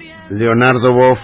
Leonardo Boff.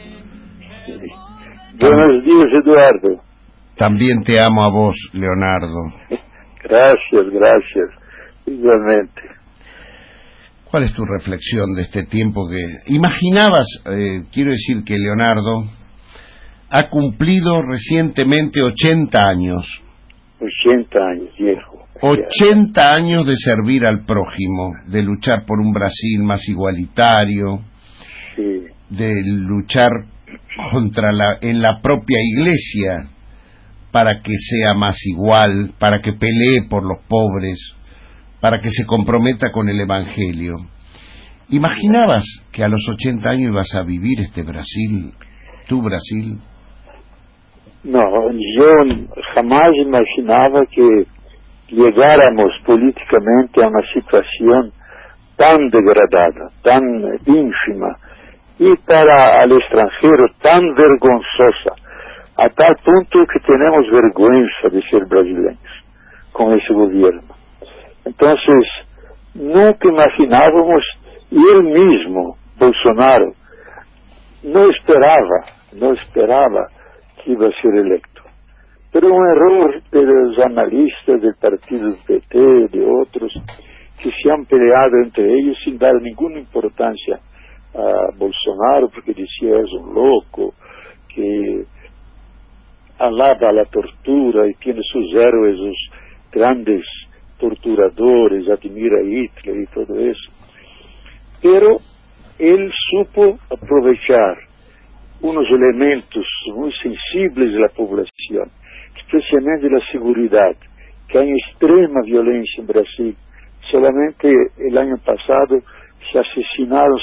Buenos días, Eduardo. También te amo a vos, Leonardo. Gracias. Igualmente. ¿Cuál es tu reflexión de este tiempo que imaginabas? Quiero decir que Leonardo ha cumplido recientemente 80 años. 80 años, viejo. 80 años de servir al prójimo, de luchar por un Brasil más igualitario, sí, de luchar en la propia iglesia para que sea más igual, para que pelee por los pobres, para que se comprometa con el Evangelio. ¿Imaginabas que a los 80 años ibas a vivir este Brasil, tu Brasil? No, yo jamás imaginaba que llegáramos políticamente a una situación tan degradada, tan ínfima, y para el extranjero tan vergonzosa, a tal punto que tenemos vergüenza de ser brasileños con ese gobierno. Entonces, nunca imaginábamos, y él mismo, Bolsonaro, no esperaba que iba a ser electo. Pero un error de los analistas del partido PT, de otros, que se han peleado entre ellos sin dar ninguna importancia a Bolsonaro, porque decía es un loco, que alaba la tortura y tiene sus héroes, los grandes torturadores, admira a Hitler y todo eso. Pero él supo aprovechar unos elementos muy sensibles de la población, especialmente de la seguridad, que hay extrema violencia en Brasil. Solamente el año pasado se asesinaron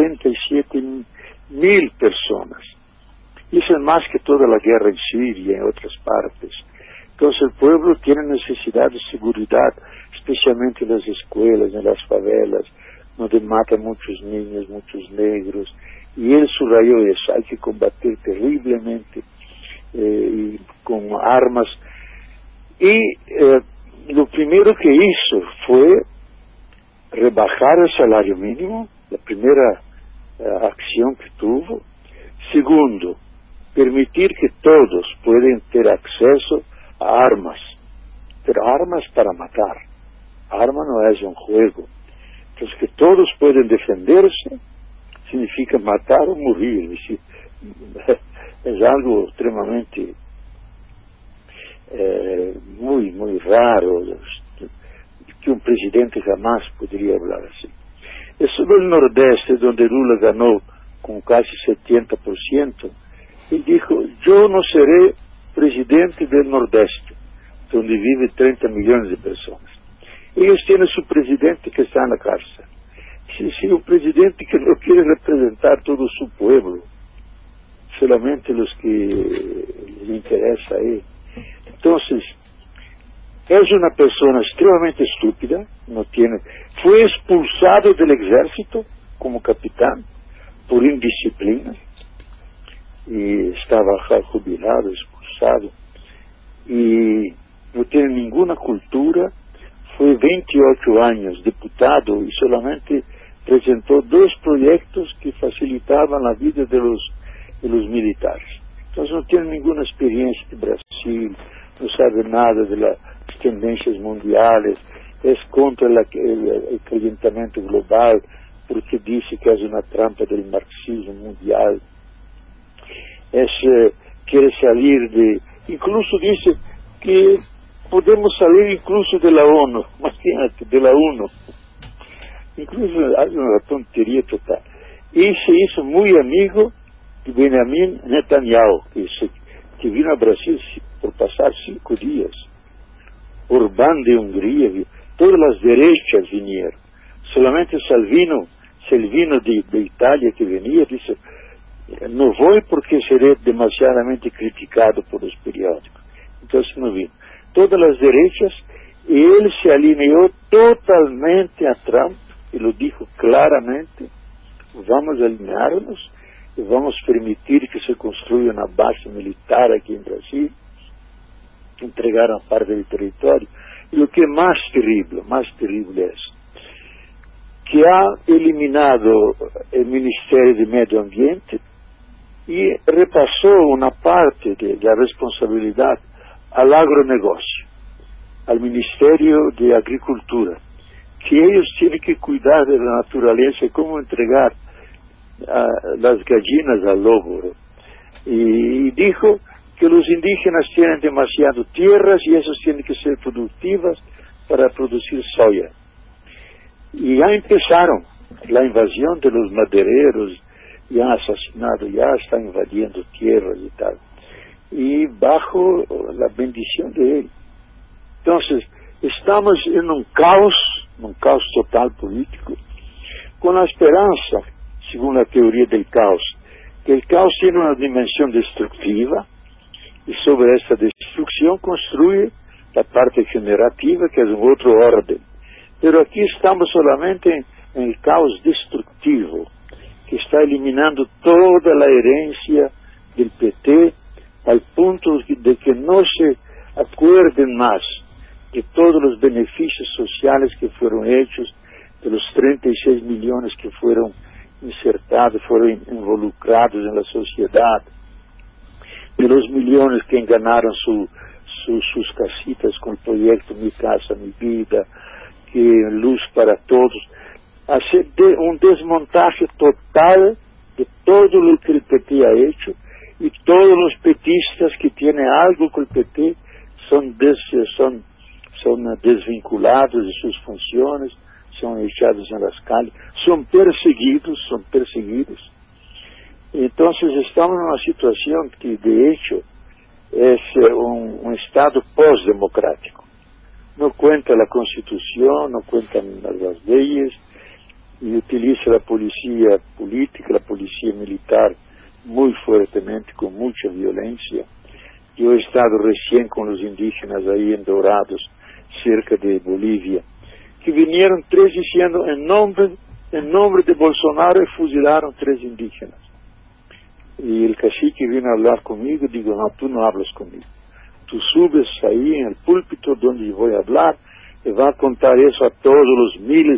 67.000 personas. Eso es más que toda la guerra en Siria y en otras partes. Entonces el pueblo tiene necesidad de seguridad, especialmente en las escuelas, en las favelas, donde matan muchos niños, muchos negros. Y él subrayó eso, hay que combatir terriblemente y con armas. Y lo primero que hizo fue rebajar el salario mínimo, la primera acción que tuvo. Segundo, permitir que todos puedan tener acceso a armas, pero armas para matar. Arma no es un juego. Entonces, que todos pueden defenderse significa matar o morir. Es algo extremadamente muy raro, que un presidente jamás podría hablar así. Es sobre el Nordeste, donde Lula ganó con casi 70%, y dijo, yo no seré presidente del Nordeste, donde vive 30 millones de personas. Ellos tienen su presidente que está en la cárcel. Si un presidente que no quiere representar todo su pueblo, solamente los que le interesa a él. Entonces, es una persona extremadamente estúpida, fue expulsado del ejército como capitán por indisciplina, y estaba jubilado, expulsado, y no tiene ninguna cultura. Fue 28 años diputado y solamente presentó 2 proyectos que facilitaban la vida de los militares. Entonces no tiene ninguna experiencia de Brasil, no sabe nada de las tendencias mundiales, es contra el calentamiento global, porque dice que es una trampa del marxismo mundial. Quiere salir incluso dice que podemos salir incluso de la ONU, imagínate, de la ONU. Incluso hay una tontería total. Y se hizo muy amigo de Benjamin Netanyahu, que vino a Brasil por pasar 5 días. Orbán de Hungría, todas las derechas vinieron. Solamente Salvino de Italia que venía, dice, no voy porque seré demasiadamente criticado por los periódicos. Entonces no vino. Todas las derechas, y él se alineó totalmente a Trump, y lo dijo claramente, vamos a alinearnos y vamos a permitir que se construya una base militar aquí en Brasil, entregar una parte del territorio. Y lo que es más terrible es, que ha eliminado el Ministerio de Medio Ambiente y repasó una parte de la responsabilidad al agronegocio, al Ministerio de Agricultura, que ellos tienen que cuidar de la naturaleza y cómo entregar las gallinas al lobo. Y dijo que los indígenas tienen demasiado tierras y esas tienen que ser productivas para producir soya. Y ya empezaron la invasión de los madereros, ya han asesinado, ya están invadiendo tierras y tal, y bajo la bendición de él. Entonces, estamos en un caos total político, con la esperanza, según la teoría del caos, que el caos tiene una dimensión destructiva, y sobre esta destrucción construye la parte generativa, que es un otro orden. Pero aquí estamos solamente en el caos destructivo, que está eliminando toda la herencia del PT, al punto de que no se acuerden más de todos los beneficios sociales que fueron hechos, de los 36 millones que fueron insertados, fueron involucrados en la sociedad, de los millones que enganaron sus casitas con el proyecto Mi Casa, Mi Vida, que Luz para Todos. Hacer un desmontaje total de todo lo que el PT ha hecho, y todos los petistas que tienen algo con el PT son desvinculados de sus funciones, son echados en las calles, son perseguidos. Entonces estamos en una situación que de hecho es un Estado post-democrático. No cuenta la Constitución, no cuentan las leyes, y utiliza la policía política, la policía militar muy fuertemente, con mucha violencia. Yo he estado recién con los indígenas ahí en Dorados, cerca de Bolivia, que vinieron 3 diciendo en nombre de Bolsonaro, y fusilaron 3 indígenas. Y el cacique vino a hablar conmigo, digo, no, tú no hablas conmigo. Tú subes ahí en el púlpito donde yo voy a hablar, y va a contar eso a todos los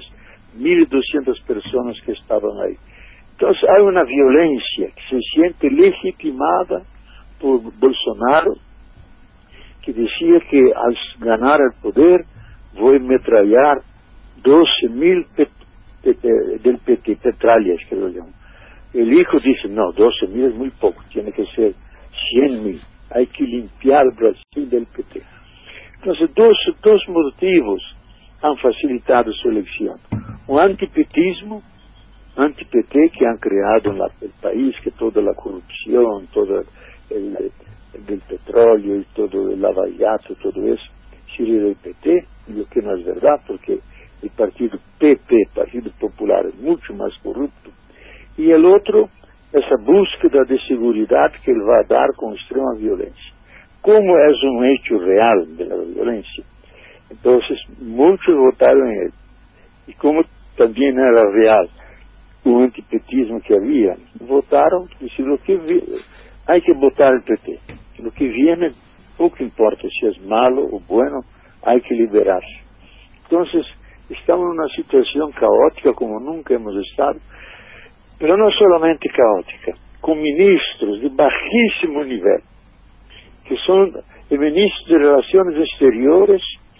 1.200 personas que estaban ahí. Entonces hay una violencia que se siente legitimada por Bolsonaro, que decía que al ganar el poder voy a metrallar 12.000 del PT, petralhas que lo llaman. El hijo dice, no, 12.000 es muy poco, tiene que ser 100.000, hay que limpiar Brasil del PT. Entonces dos motivos han facilitado su elección: un antipetismo, anti-PT, que han creado en el país, que toda la corrupción, todo el del petróleo y todo el lavallato, todo eso, sirve del PT, lo que no es verdad, porque el partido PP, Partido Popular, es mucho más corrupto. Y el otro, esa búsqueda de seguridad que él va a dar con extrema violencia. Como es un hecho real de la violencia, entonces muchos votaron en él. Y como también era real un antipetismo que había, votaron, y si lo que hay que votar el PT. Lo que viene, poco importa si es malo o bueno, hay que liberarse. Entonces, estamos en una situación caótica como nunca hemos estado, pero no solamente caótica, con ministros de bajísimo nivel, que son el ministro de Relaciones Exteriores,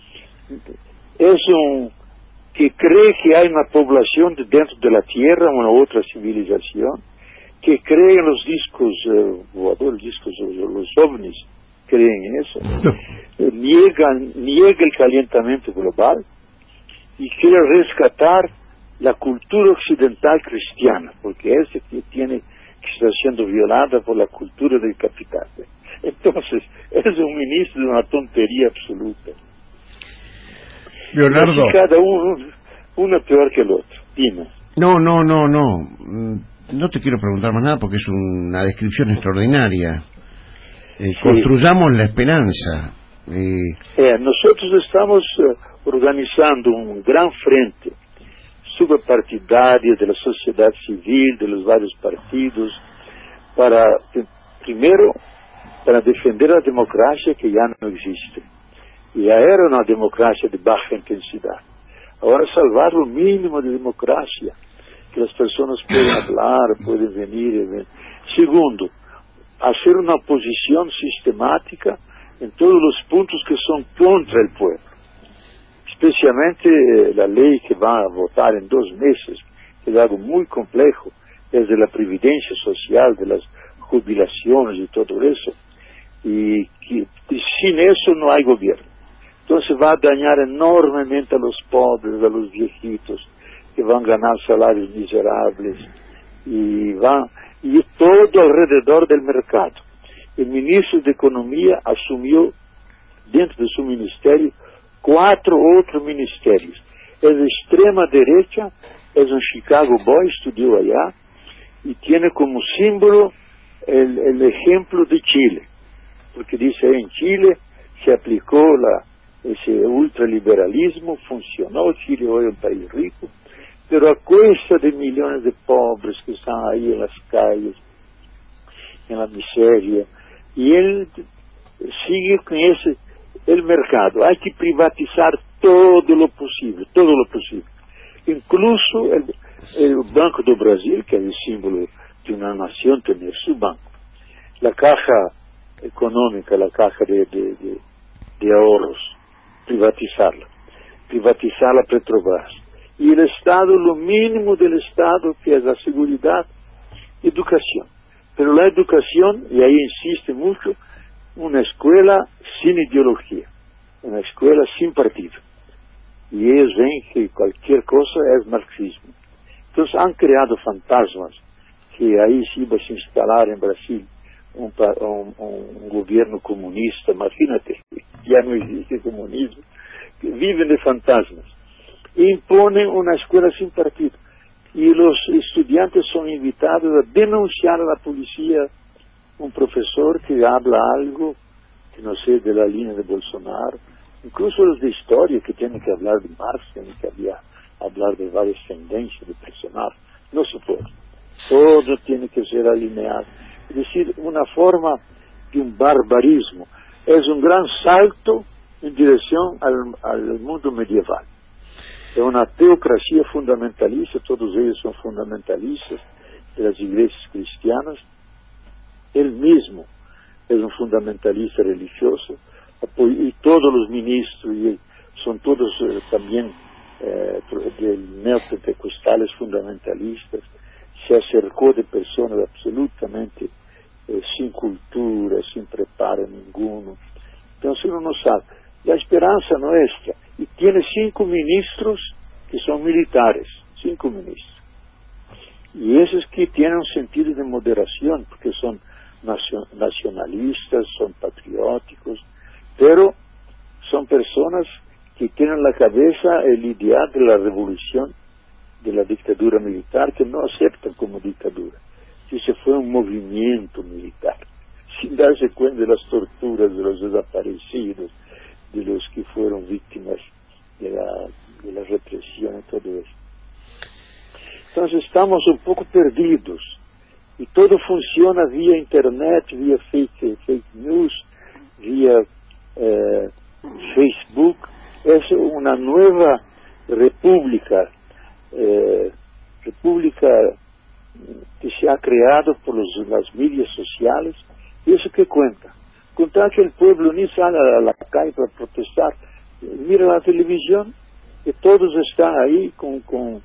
es que cree que hay una población dentro de la Tierra, una otra civilización, que cree en los discos voladores, los ovnis, creen en eso, niega el calentamiento global y quiere rescatar la cultura occidental cristiana, porque es que está siendo violada por la cultura del capital. Entonces, es un ministro de una tontería absoluta. Leonardo. Así cada uno peor que el otro. Dime. No. No te quiero preguntar más nada porque es una descripción extraordinaria. Sí. Construyamos la esperanza. Nosotros estamos organizando un gran frente subpartidario de la sociedad civil, de los varios partidos, primero, para defender la democracia que ya no existe. Ya era una democracia de baja intensidad. Ahora salvar lo mínimo de democracia, que las personas pueden hablar, pueden venir. Segundo, hacer una oposición sistemática en todos los puntos que son contra el pueblo. Especialmente la ley que va a votar en 2 meses, que es algo muy complejo, es de la previdencia social, de las jubilaciones y todo eso, y sin eso no hay gobierno. Entonces va a dañar enormemente a los pobres, a los viejitos, que van a ganar salarios miserables, y todo alrededor del mercado. El ministro de Economía asumió dentro de su ministerio 4 otros ministerios. Es de extrema derecha, es un Chicago Boy, estudió allá, y tiene como símbolo el ejemplo de Chile, porque dice, en Chile se aplicó ese ultraliberalismo, funcionó, Chile hoy es un país rico, pero a cuesta de millones de pobres que están ahí en las calles, en la miseria, y él sigue con el mercado. Hay que privatizar todo lo posible, incluso el Banco do Brasil, que es el símbolo de una nación, tener su banco, la caja económica, la caja de ahorros, privatizar la Petrobras, y el Estado, lo mínimo del Estado, que es la seguridad, educación. Pero la educación, y ahí insiste mucho, una escuela sin ideología, una escuela sin partido. Y ellos ven que cualquier cosa es marxismo. Entonces han creado fantasmas, que ahí se iba a se instalar en Brasil un gobierno comunista. Imagínate, ya no existe comunismo, que viven de fantasmas. E imponen una escuela sin partido. Y los estudiantes son invitados a denunciar a la policía un profesor que habla algo, que no sé, de la línea de Bolsonaro, incluso los de historia que tienen que hablar de Marx, tienen que hablar de varias tendencias de personajes. No se puede. Todo tiene que ser alineado. Es decir, una forma de un barbarismo. Es un gran salto en dirección al mundo medieval. Es una teocracia fundamentalista, todos ellos son fundamentalistas de las iglesias cristianas. Él mismo es un fundamentalista religioso, y todos los ministros son todos también neopentecostales fundamentalistas. Se acercó de personas absolutamente sin cultura, sin preparo ninguno. Entonces uno no sabe. La esperanza nuestra, y tiene 5 ministros que son militares, 5 ministros. Y esos que tienen un sentido de moderación, porque son nacionalistas, son patrióticos, pero son personas que tienen en la cabeza el ideal de la revolución, de la dictadura militar, que no aceptan como dictadura. Ese fue un movimiento militar, sin darse cuenta de las torturas de los desaparecidos, de los que fueron víctimas de la represión y todo eso. Entonces estamos un poco perdidos, y todo funciona vía internet, vía fake news, vía Facebook. Es una nueva república que se ha creado por las medias sociales. ¿Y eso qué cuenta? Contar que el pueblo ni sale a la calle para protestar. Mira la televisión, que todos están ahí con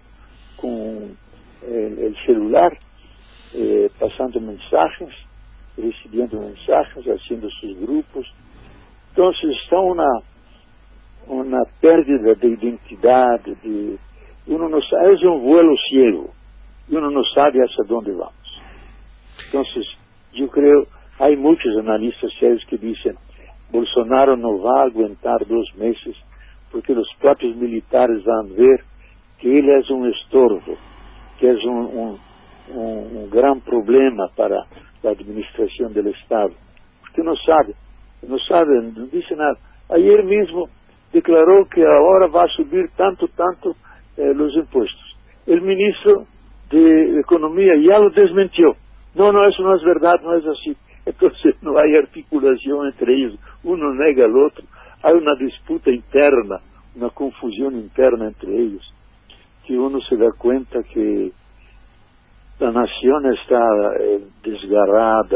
el celular, pasando mensajes, recibiendo mensajes, haciendo sus grupos. Entonces está una pérdida de identidad, uno no sabe, es un vuelo ciego, y uno no sabe hacia dónde vamos. Entonces yo creo, hay muchos analistas serios que dicen, Bolsonaro no va a aguantar 2 meses, porque los propios militares van a ver que él es un estorbo, que es un gran problema para la administración del Estado, porque no sabe, no dice nada. Ayer mismo declaró que ahora va a subir tanto los impuestos. El ministro de Economía ya lo desmintió. No, eso no es verdad, no es así. Entonces no hay articulación entre ellos, uno nega al otro, hay una disputa interna, una confusión interna entre ellos, que uno se da cuenta que la nación está desgarrada,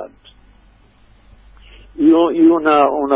y una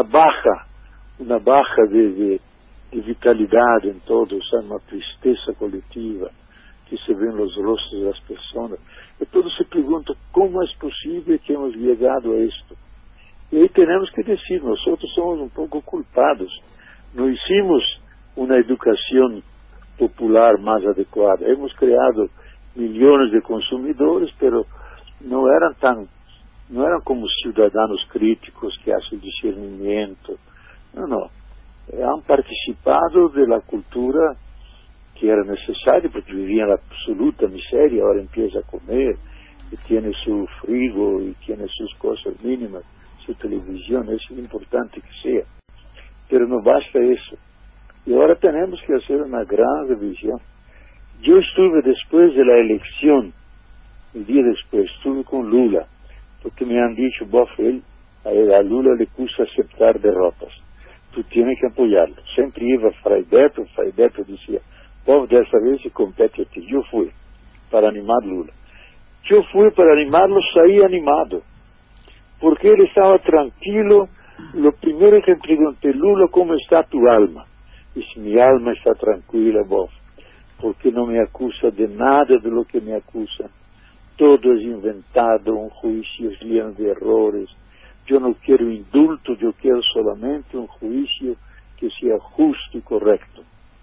baja de vitalidad en todos, una tristeza colectiva que se ve en los rostros de las personas. Y todos se preguntan, ¿cómo es posible que hemos llegado a esto? Y ahí tenemos que decir, nosotros somos un poco culpados. No hicimos una educación popular más adecuada. Hemos creado millones de consumidores, pero no eran como ciudadanos críticos que hacen discernimiento. No. Han participado de la cultura que era necesaria, porque vivían en la absoluta miseria, ahora empieza a comer, y tiene su frigo, y tiene sus cosas mínimas, su televisión, es importante que sea. Pero no basta eso. Y ahora tenemos que hacer una gran revisión. Yo estuve después de la elección, el día después, estuve con Lula, porque me han dicho, a Lula le cuesta aceptar derrotas. Tú tienes que apoyarlo. Sempre iba Fray Beto decía, dessa vez se compete a ti. Yo fui para animar Lula. Yo fui para animarlo, saí animado, porque él estaba tranquilo. Lo primero que le pregunté, Lula, ¿cómo está tu alma? Dice, mi alma está tranquila, porque no me acusa de nada de lo que me acusan. Todo es inventado, un juicio lleno de errores. Yo no quiero indulto, yo quiero solamente un juicio que sea justo y correcto.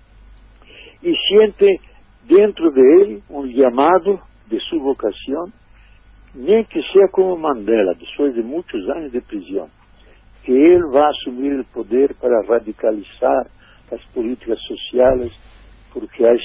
Y siente dentro de él un llamado de su vocación, ni que sea como Mandela, después de muchos años de prisión, que él va a asumir el poder para radicalizar las políticas sociales, porque hay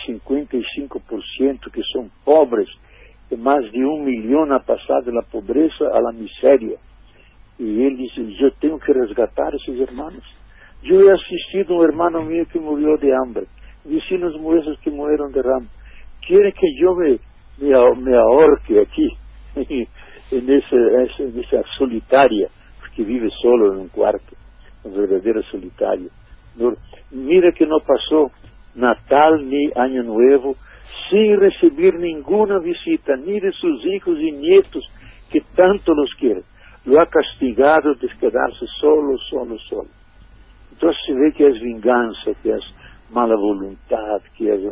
55% que son pobres, y más de 1 millón ha pasado de la pobreza a la miseria. Y él dice, yo tengo que resgatar a esos hermanos. Yo he asistido a un hermano mío que murió de hambre, vecinos nuestros que murieron de hambre. ¿Quiere que yo me ahorque aquí, en esa solitaria, porque vive solo en un cuarto, un verdadero solitario? Mira que no pasó Natal ni Año Nuevo sin recibir ninguna visita, ni de sus hijos y nietos, que tanto los quiere. Lo ha castigado de quedarse solo. Entonces se ve que es venganza, que es mala voluntad, que es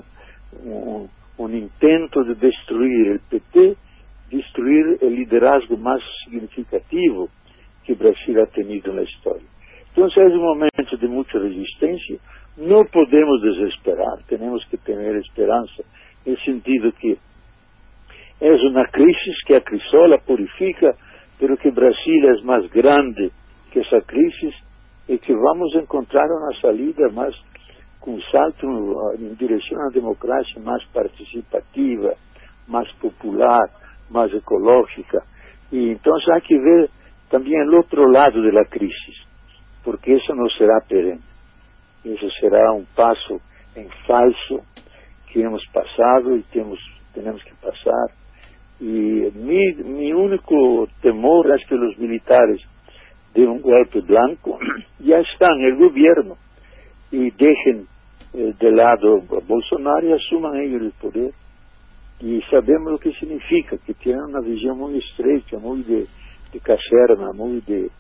un intento de destruir el PT, destruir el liderazgo más significativo que Brasil ha tenido en la historia. Entonces es un momento de mucha resistencia. No podemos desesperar, tenemos que tener esperanza, en el sentido que es una crisis que acrisó, la purifica, pero que Brasil es más grande que esa crisis y que vamos a encontrar una salida más, con un salto en dirección a una democracia más participativa, más popular, más ecológica. Y entonces hay que ver también el otro lado de la crisis, porque eso no será perenne. Eso será un paso en falso que hemos pasado y tenemos que pasar. Y mi único temor es que los militares den un golpe blanco, ya están en el gobierno, y dejen de lado a Bolsonaro y asuman ellos el poder. Y sabemos lo que significa, que tienen una visión muy estrecha, muy de caserna, muy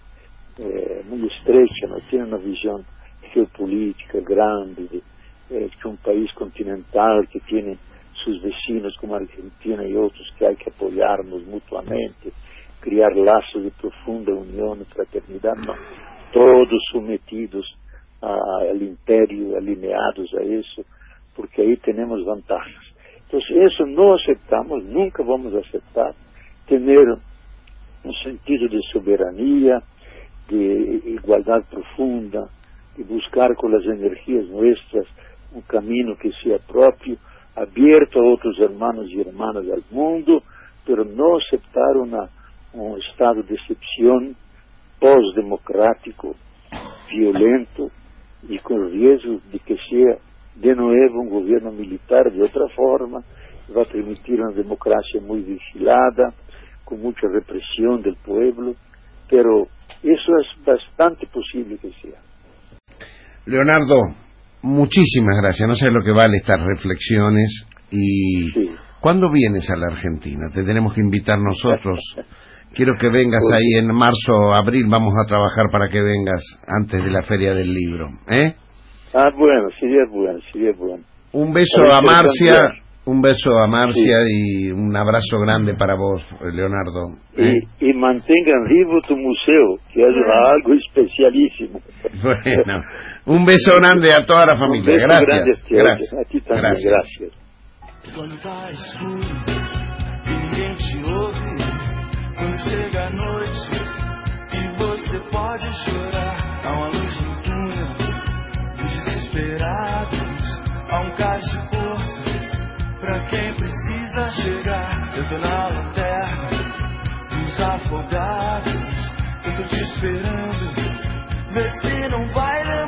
estrecha, no tienen una visión geopolítica grande, que un país continental que tiene sus vecinos como Argentina y otros, que hay que apoyarnos mutuamente, crear lazos de profunda unión y fraternidad, no, todos sometidos al imperio, alineados a eso, porque ahí tenemos ventajas. Entonces eso no aceptamos, nunca vamos a aceptar, tener un sentido de soberanía, de igualdad profunda, de buscar con las energías nuestras un camino que sea propio, abierto a otros hermanos y hermanas del mundo, pero no aceptar un estado de excepción postdemocrático, violento, y con riesgo de que sea de nuevo un gobierno militar de otra forma, va a permitir una democracia muy vigilada, con mucha represión del pueblo, pero eso es bastante posible que sea. Leonardo, muchísimas gracias. No sé lo que vale estas reflexiones. Y Sí. ¿cuándo vienes a la Argentina? Te tenemos que invitar nosotros. Quiero que vengas ahí en marzo, abril. Vamos a trabajar para que vengas antes de la Feria del Libro. Ah, bueno, sería bueno. Un beso Para a Marcia. intercambiar. Un beso a Marcia Sí. y un abrazo grande para vos, Leonardo. Y mantengan vivo tu museo, que es algo especialísimo. Bueno, un beso grande a toda la familia. Un beso grande Gracias. a ti, Gracias. a ti también, gracias. Quando tá escuro e ninguém te ouve, quando chega a noite e você pode chorar, há uma luz no túnel dos desesperados, há um cais de porto pra quem precisa chegar. Eu tô na lanterna dos afogados, eu tô te esperando, vê se não vai